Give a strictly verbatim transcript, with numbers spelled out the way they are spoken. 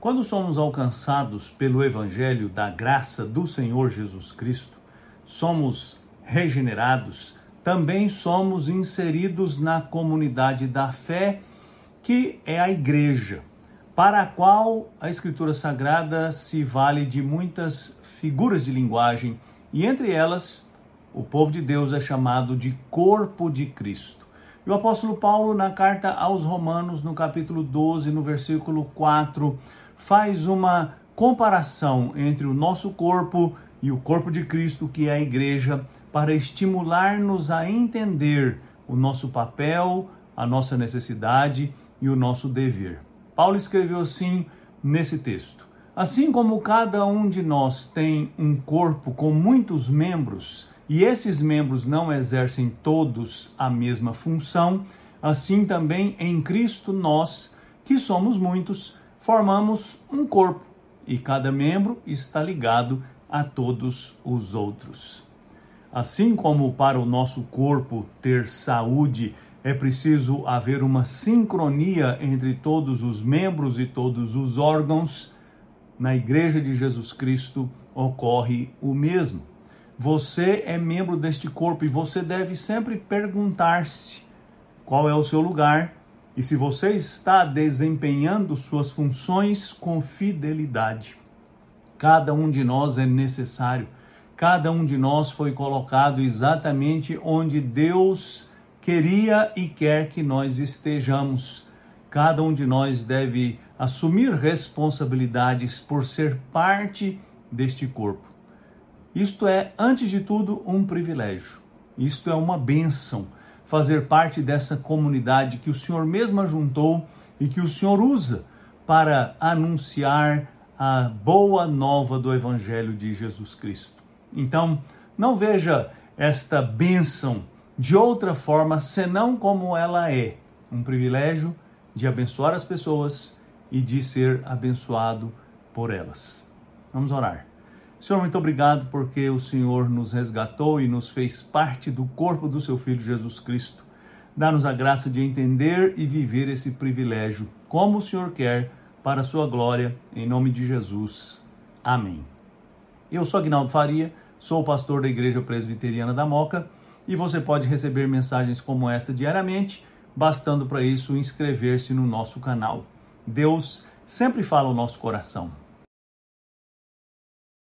Quando somos alcançados pelo Evangelho da graça do Senhor Jesus Cristo, somos regenerados, também somos inseridos na comunidade da fé, que é a igreja, para a qual a Escritura Sagrada se vale de muitas figuras de linguagem, e entre elas, o povo de Deus é chamado de corpo de Cristo. E o apóstolo Paulo, na carta aos Romanos, no capítulo doze, no versículo quatro, faz uma comparação entre o nosso corpo e o corpo de Cristo, que é a igreja, para estimular-nos a entender o nosso papel, a nossa necessidade e o nosso dever. Paulo escreveu assim nesse texto: assim como cada um de nós tem um corpo com muitos membros, e esses membros não exercem todos a mesma função, assim também em Cristo nós, que somos muitos, formamos um corpo, e cada membro está ligado a todos os outros. Assim como para o nosso corpo ter saúde, é preciso haver uma sincronia entre todos os membros e todos os órgãos, na Igreja de Jesus Cristo ocorre o mesmo. Você é membro deste corpo e você deve sempre perguntar-se qual é o seu lugar e se você está desempenhando suas funções com fidelidade. Cada um de nós é necessário. Cada um de nós foi colocado exatamente onde Deus queria e quer que nós estejamos. Cada um de nós deve assumir responsabilidades por ser parte deste corpo. Isto é, antes de tudo, um privilégio. Isto é uma bênção, fazer parte dessa comunidade que o Senhor mesmo ajuntou e que o Senhor usa para anunciar a boa nova do Evangelho de Jesus Cristo. Então, não veja esta bênção de outra forma, senão como ela é, um privilégio de abençoar as pessoas e de ser abençoado por elas. Vamos orar. Senhor, muito obrigado porque o Senhor nos resgatou e nos fez parte do corpo do seu Filho Jesus Cristo. Dá-nos a graça de entender e viver esse privilégio como o Senhor quer, para a sua glória, em nome de Jesus. Amém. Eu sou Aguinaldo Faria, sou o pastor da Igreja Presbiteriana da Moca e você pode receber mensagens como esta diariamente, bastando para isso inscrever-se no nosso canal. Deus sempre fala ao nosso coração.